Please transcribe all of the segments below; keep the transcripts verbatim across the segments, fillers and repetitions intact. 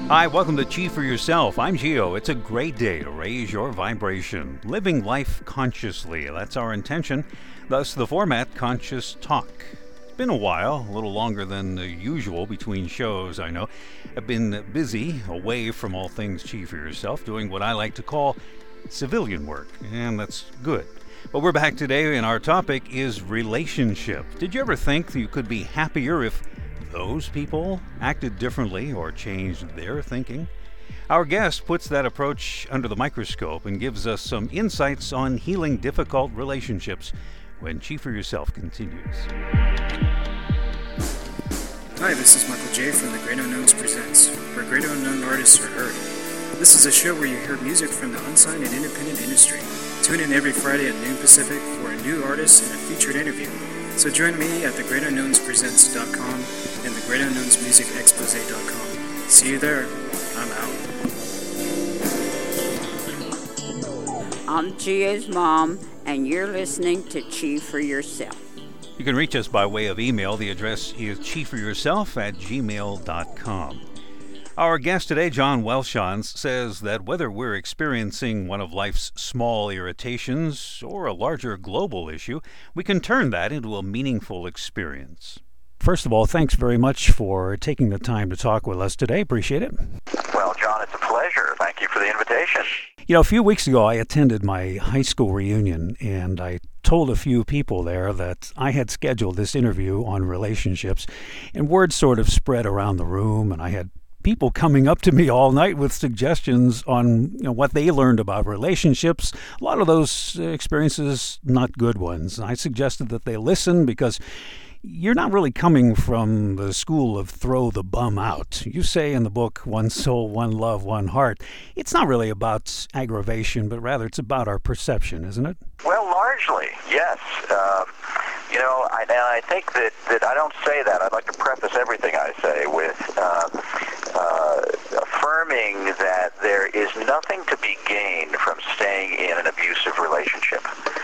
Hi, welcome to Chi for Yourself. I'm Gio. It's a great day to raise your vibration. Living life consciously, that's our intention. Thus, the format, Conscious Talk. It's been a while, a little longer than usual between shows, I know. I've been busy, away from all things Chi for Yourself, doing what I like to call civilian work, and that's good. But we're back today, and our topic is relationship. Did you ever think that you could be happier if those people acted differently or changed their thinking? Our guest puts that approach under the microscope and gives us some insights on healing difficult relationships when Chi for Yourself continues. Hi, this is Michael J. from The Great Unknowns Presents, where great unknown artists are heard. This is a show where you hear music from the unsigned and independent industry. Tune in every Friday at noon Pacific for a new artist and a featured interview. So join me at the great unknowns presents dot com and the great unknowns music expose dot com. See you there. I'm out. I'm Gia's mom, and you're listening to Chi for Yourself. You can reach us by way of email. The address is chi for yourself at gmail dot com. Our guest today, John Welshons, says that whether we're experiencing one of life's small irritations or a larger global issue, we can turn that into a meaningful experience. First of all, thanks very much for taking the time to talk with us today. Appreciate it. Well, John, it's a pleasure. Thank you for the invitation. You know, a few weeks ago, I attended my high school reunion, and I told a few people there that I had scheduled this interview on relationships, and word sort of spread around the room, and I had people coming up to me all night with suggestions on, you know, what they learned about relationships. A lot of those experiences, not good ones. I suggested that they listen because you're not really coming from the school of throw the bum out. You say in the book, one soul, one love, one heart. It's not really about aggravation, but rather it's about our perception, isn't it? Well, largely, yes. Um, you know, I, and I think that, that I don't say that. I'd like to preface everything I say with uh, uh, affirming that there is nothing to be gained from staying in an abusive relationship.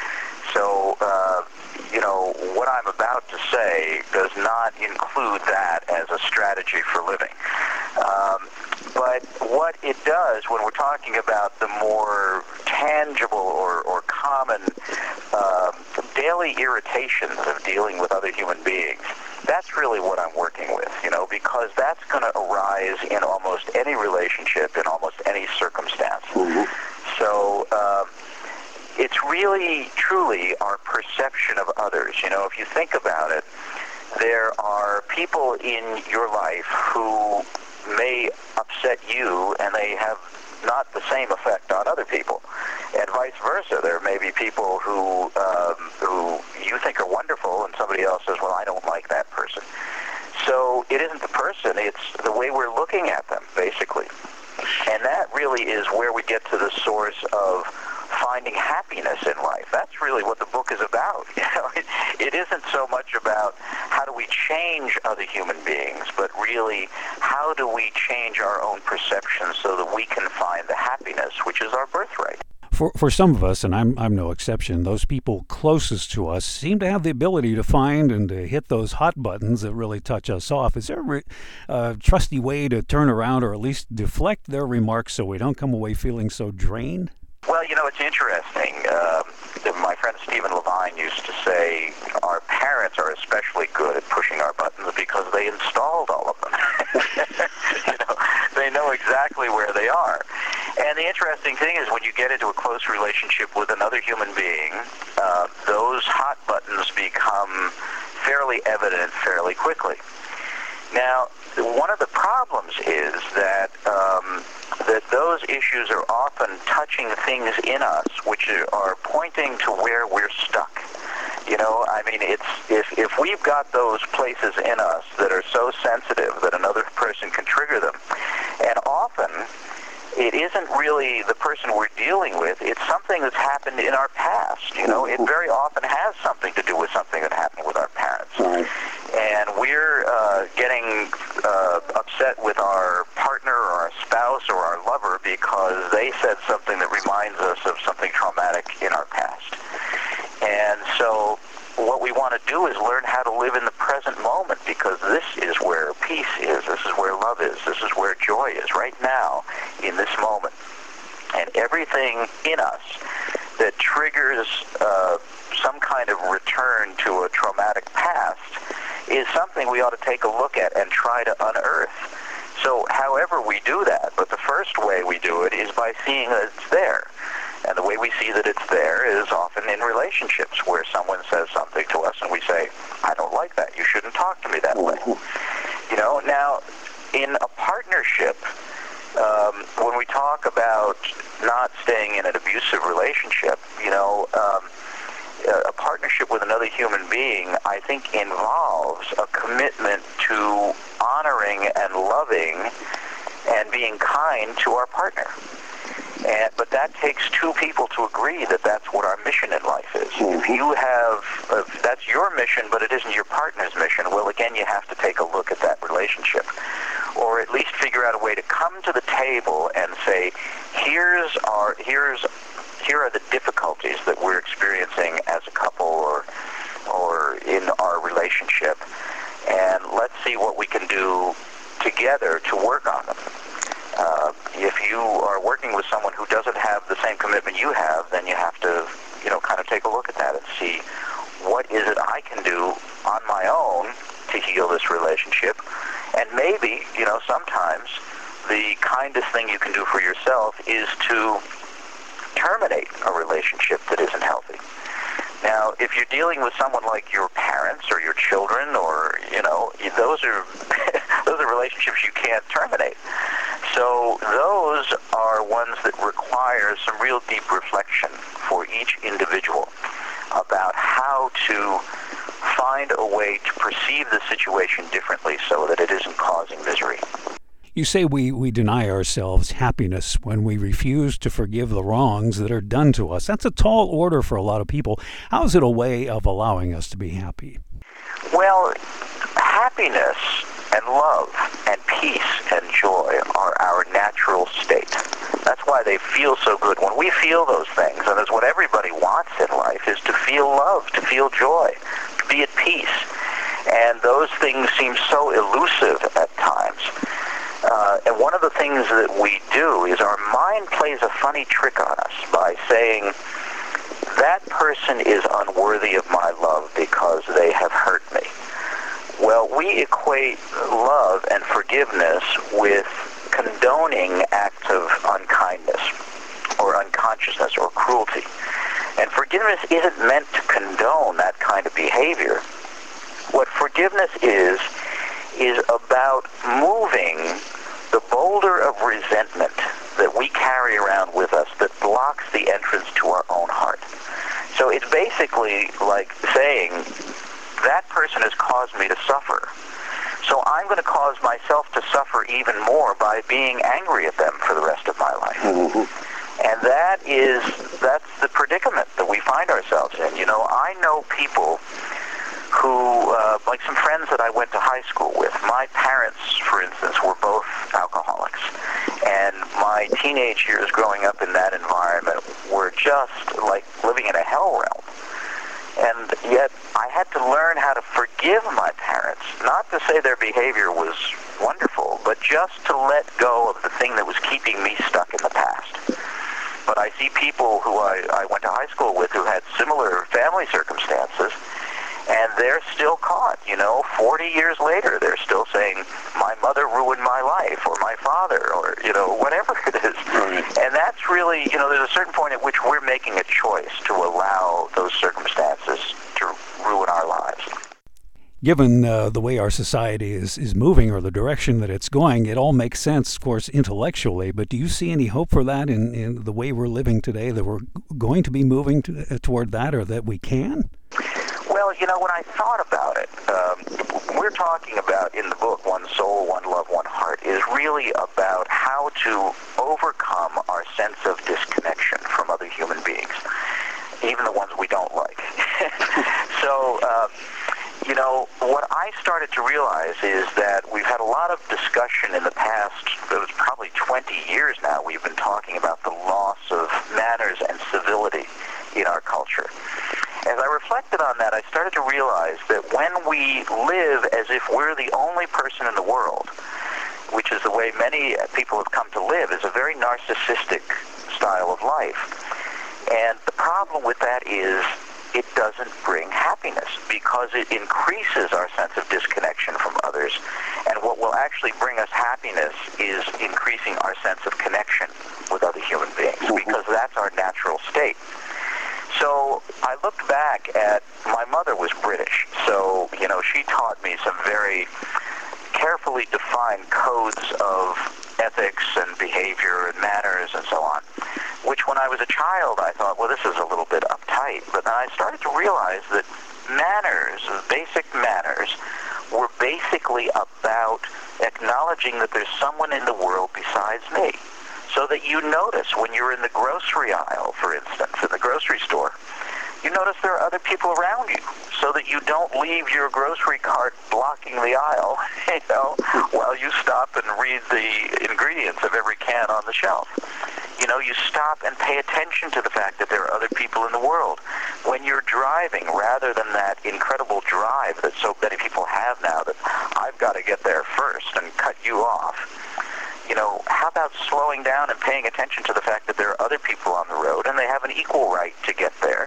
So, uh, you know, what I'm about to say does not include that as a strategy for living. Um, but what it does when we're talking about the more tangible or, or common uh, daily irritations of dealing with other human beings, that's really what I'm working with, you know, because that's going to arise in almost any relationship, in almost any circumstance. Mm-hmm. So, um, it's really, truly our perception of others. You know, if you think about it, there are people in your life who may upset you, and they have not the same effect on other people. And vice versa. There may be people who um, who you think are wonderful, and somebody else says, well, I don't like that person. So it isn't the person, it's the way we're looking at them, basically. And that really is where we get to the source of finding happiness in life. That's really what the book is about. You know, it, it isn't so much about how do we change other human beings, but really how do we change our own perceptions so that we can find the happiness, which is our birthright. For for some of us, and I'm I'm no exception, those people closest to us seem to have the ability to find and to hit those hot buttons that really touch us off. Is there a re- uh, trusty way to turn around or at least deflect their remarks so we don't come away feeling so drained? Well, you know, it's interesting. Uh, my friend Stephen Levine used to say our parents are especially good at pushing our buttons because they installed all of them. You know, they know exactly where they are. And the interesting thing is when you get into a close relationship with another human being, uh, those hot buttons become fairly evident fairly quickly. Now, one of the problems is that um, that those issues are often touching things in us which are pointing to where we're stuck. You know, I mean, it's if if we've got those places in us that are so sensitive that another person can trigger them, and often it isn't really the person we're dealing with, it's something that's happened in our past. You know, it very often has something to do with something that happened with our parents. And we're uh, getting uh, upset with our partner or our spouse or our lover because they said something that reminds us of something traumatic in our past. And so what we want to do is learn how to live in the present moment, because this is where peace is. This is where love is. This is where joy is, right now, in this moment. And everything in us that triggers uh, some kind of return to a traumatic past is something we ought to take a look at and try to unearth. So however we do that, but the first way we do it is by seeing that it's there. And the way we see that it's there is often in relationships where someone says something to us and we say, I don't like that. You shouldn't talk to me that way. You know, now, in a partnership, um, when we talk about not staying in an abusive relationship, you know, um, a partnership with another human being, I think, involves a commitment to honoring and loving and being kind to our partner. And, but that takes two people to agree that that's what our mission in life is. If you have, if that's your mission, but it isn't your partner's mission, well, again, you have to take a look at that relationship. Or at least figure out a way to come to the table and say, here's our, here's, here are the difficulties that we're experiencing as a couple or, or in our relationship, and let's see what we can do together to work on them. Uh, if you are working with someone who doesn't have the same commitment you have, then you have to, you know, kind of take a look at that and see what is it I can do on my own to heal this relationship. And maybe, you know, sometimes the kindest thing you can do for yourself is to terminate a relationship that isn't healthy. Now, if you're dealing with someone like your parents or your children, or, you know, those are those are relationships you can't terminate. So those are ones that require some real deep reflection for each individual about how to find a way to perceive the situation differently so that it isn't causing misery. You say we, we deny ourselves happiness when we refuse to forgive the wrongs that are done to us. That's a tall order for a lot of people. How is it a way of allowing us to be happy? Well, happiness and love and peace and joy are our natural state. That's why they feel so good. When we feel those things, and it's what everybody wants in life, is to feel love, to feel joy, to be at peace. And those things seem so elusive at times. Uh, and one of the things that we do is our mind plays a funny trick on us by saying, that person is unworthy of my love because they have hurt me. Well, we equate love and forgiveness with condoning acts of unkindness or unconsciousness or cruelty. And forgiveness isn't meant to condone that kind of behavior. What forgiveness is, is about moving the boulder of resentment that we carry around with us that blocks the entrance to our own heart. So it's basically like saying, that person has caused me to suffer. So I'm going to cause myself to suffer even more by being angry at them for the rest of my life. Mm-hmm. And that is, that's the predicament that we find ourselves in. You know, I know people who, uh, like some friends that I went to high school with. My parents, for instance, were both alcoholics. And my teenage years growing up in that environment were just like living in a hell realm. And yet I had to learn how to forgive my parents, not to say their behavior was wonderful, but just to let go of the thing that was keeping me stuck in the past. But I see people who I, I went to high school with who had similar family circumstances, and they're still caught, you know, forty years later, they're still saying, my mother ruined my life, or my father, or, you know, whatever it is. Right. And that's really, you know, there's a certain point at which we're making a choice to allow those circumstances to ruin our lives. Given uh, the way our society is, is moving, or the direction that it's going, it all makes sense, of course, intellectually, but do you see any hope for that in, in the way we're living today, that we're going to be moving to, uh, toward that, or that we can? Well, you know, when I thought about it, um, we're talking about in the book, One Soul, One Love, One Heart, is really about how to overcome our sense of disconnection from other human beings, even the ones we don't like. so, uh, you know, what I started to realize is that we've had a lot of discussion in the past, it was probably twenty years now, we've been talking about the loss of manners and civility in our culture. As I reflected on that, I started to realize that when we live as if we're the only person in the world, which is the way many people have come to live, is a very narcissistic style of life. And the problem with that is it doesn't bring happiness because it increases our sense of disconnection from others. And what will actually bring us happiness is increasing our sense of connection with other human beings, because that's our natural state. So I looked back at, my mother was British, so, you know, she taught me some very carefully defined codes of ethics and behavior and manners and so on, which when I was a child I thought, well, this is a little bit uptight. But then I started to realize that manners, basic manners, were basically about acknowledging that there's someone in the world besides me. So that you notice when you're in the grocery aisle, for instance, in the grocery store, you notice there are other people around you, so that you don't leave your grocery cart blocking the aisle, you know, while you stop and read the ingredients of every can on the shelf. You know, you stop and pay attention to the fact that there are other people in the world. When you're driving, rather than that incredible drive that so many people have now, that I've got to get there first and cut you off, you know, how about slowing down and paying attention to the fact that there are other people on the road and they have an equal right to get there,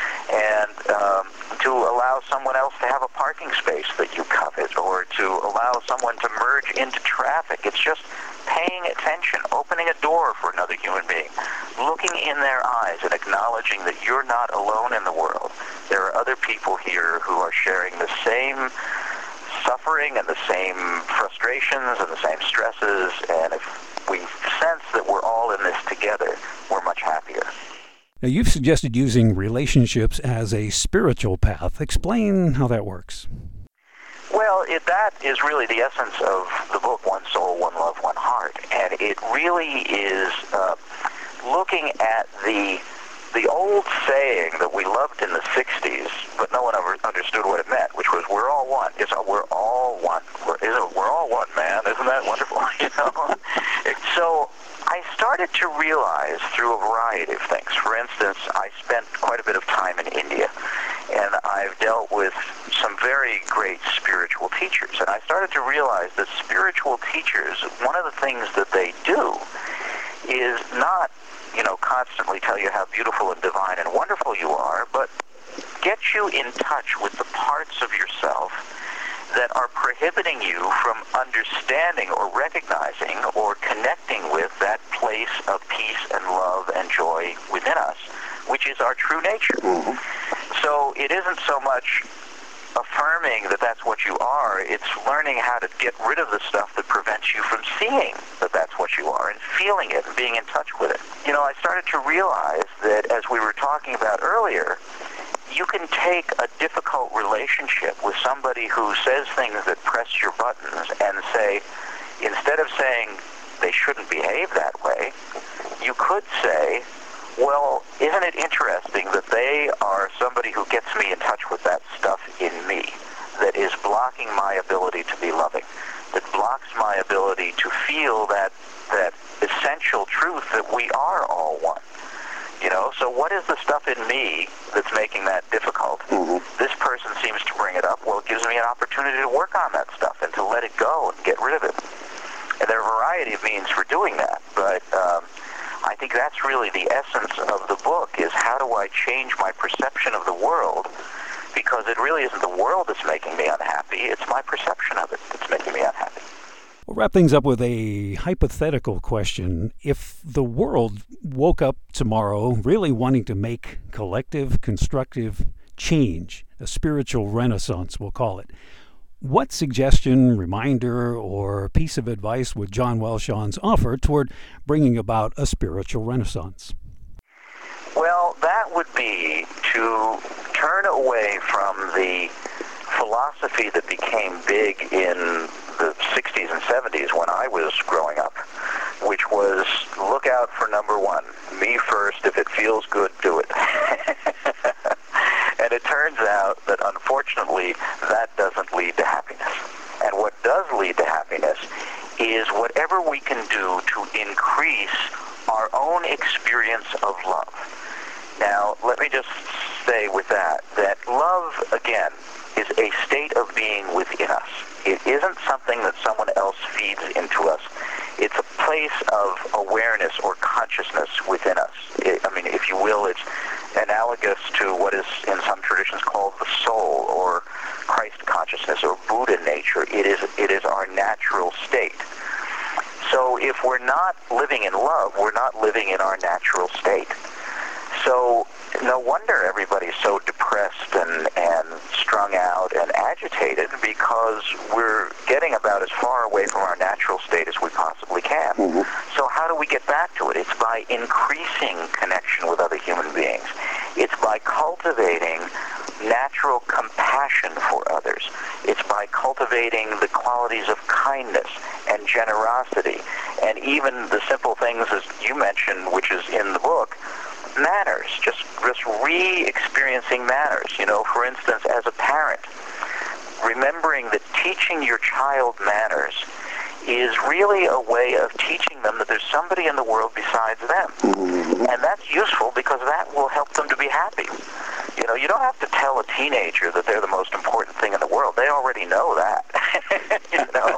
and um, to allow someone else to have a parking space that you covet, or to allow someone to merge into traffic. It's just paying attention, opening a door for another human being, looking in their eyes and acknowledging that you're not alone in the world. There are other people here who are sharing the same suffering and the same frustrations and the same stresses, and if we sense that we're all in this together, we're much happier. Now, you've suggested using relationships as a spiritual path. Explain how that works. Well, it, that is really the essence of the book, One Soul, One Love, One Heart, and it really is uh, looking at the the old saying that we loved in the sixties, but no one ever understood what it meant, which was, we're all one. It's a, we're all one. We're, isn't, we're all one, man. Isn't that wonderful? You know? So I started to realize through a variety of things. For instance, I spent quite a bit of time in India, and I've dealt with some very great spiritual teachers. And I started to realize that spiritual teachers, one of the things that they do is not, you know, constantly tell you how beautiful and divine and wonderful you are, but get you in touch with the parts of yourself that are prohibiting you from understanding or recognizing or connecting with that place of peace and love and joy within us, which is our true nature. Mm-hmm. So it isn't so much affirming that that's what you are, it's learning how to get rid of the stuff that prevents you from seeing that that's what you are and feeling it and being in touch with it. You know, I started to realize that, as we were talking about earlier, you can take a difficult relationship with somebody who says things that press your buttons and say, instead of saying they shouldn't behave that way, you could say, well, isn't it interesting that they are somebody who gets me in touch with that stuff in me that is blocking my ability to be loving, that blocks my ability to feel that that essential truth that we are all one. You know, so what is the stuff in me that's making that difficult? Mm-hmm. This person seems to bring it up. Well, it gives me an opportunity to work on that stuff and to let it go and get rid of it. And there are a variety of means for doing that, but um, I think that's really the essence of the book, is how do I change my perception of the world, because it really isn't the world that's making me unhappy, it's my perception of it that's making me unhappy. We'll wrap things up with a hypothetical question. If the world woke up tomorrow really wanting to make collective, constructive change, a spiritual renaissance, we'll call it, what suggestion, reminder, or piece of advice would John Welshons offer toward bringing about a spiritual renaissance? Well, that would be to turn away from the philosophy that became big in the sixties and seventies when I was growing up, which was look out for number one, me first, if it feels good, do it. And it turns out that unfortunately that doesn't lead to happiness. And what does lead to happiness is whatever we can do to increase our own experience of love. Now, let me just say with that, that love, again, is a state of being within us. It isn't something that someone else feeds into us. It's a place of awareness or consciousness within us. It, I mean, if you will, it's analogous to what is in some traditions called the soul or Christ consciousness or Buddha nature. It is, it is our natural state. So if we're not living in love, we're not living in our natural state. So no wonder everybody's so depressed and, and strung out and agitated, because we're getting about as far away from our natural state as we possibly can. Mm-hmm. So how do we get back to it? It's by increasing connection with other human beings. It's by cultivating natural compassion for others. It's by cultivating the qualities of kindness and generosity, and even the simple things, as you mentioned, which is in the book, manners, just, just re-experiencing manners. You know, for instance, as a parent, remembering that teaching your child manners is really a way of teaching them that there's somebody in the world besides them. And that's useful because that will help them to be happy. You know, you don't have to tell a teenager that they're the most important thing in the world. They already know that. You know,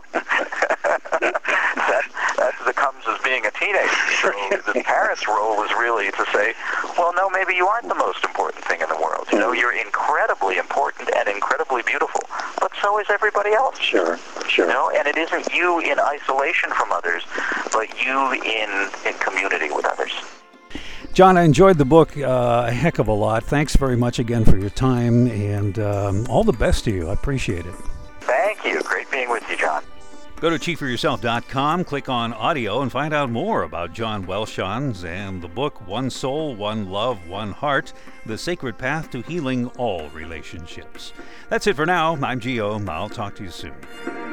that, that becomes as being a teenager. So the parent's role is really to say, well, no, maybe you aren't the most important thing in the world. You know, you're incredibly important and incredibly beautiful, but so is everybody else. Sure, sure. You know, and it isn't you in isolation from others, but you in, in community with others. John, I enjoyed the book uh, a heck of a lot. Thanks very much again for your time, and um, all the best to you. I appreciate it. Thank you. Great being with you, John. Go to chief for yourself dot com, click on audio, and find out more about John Welshons and the book One Soul, One Love, One Heart, The Sacred Path to Healing All Relationships. That's it for now. I'm Gio. I'll talk to you soon.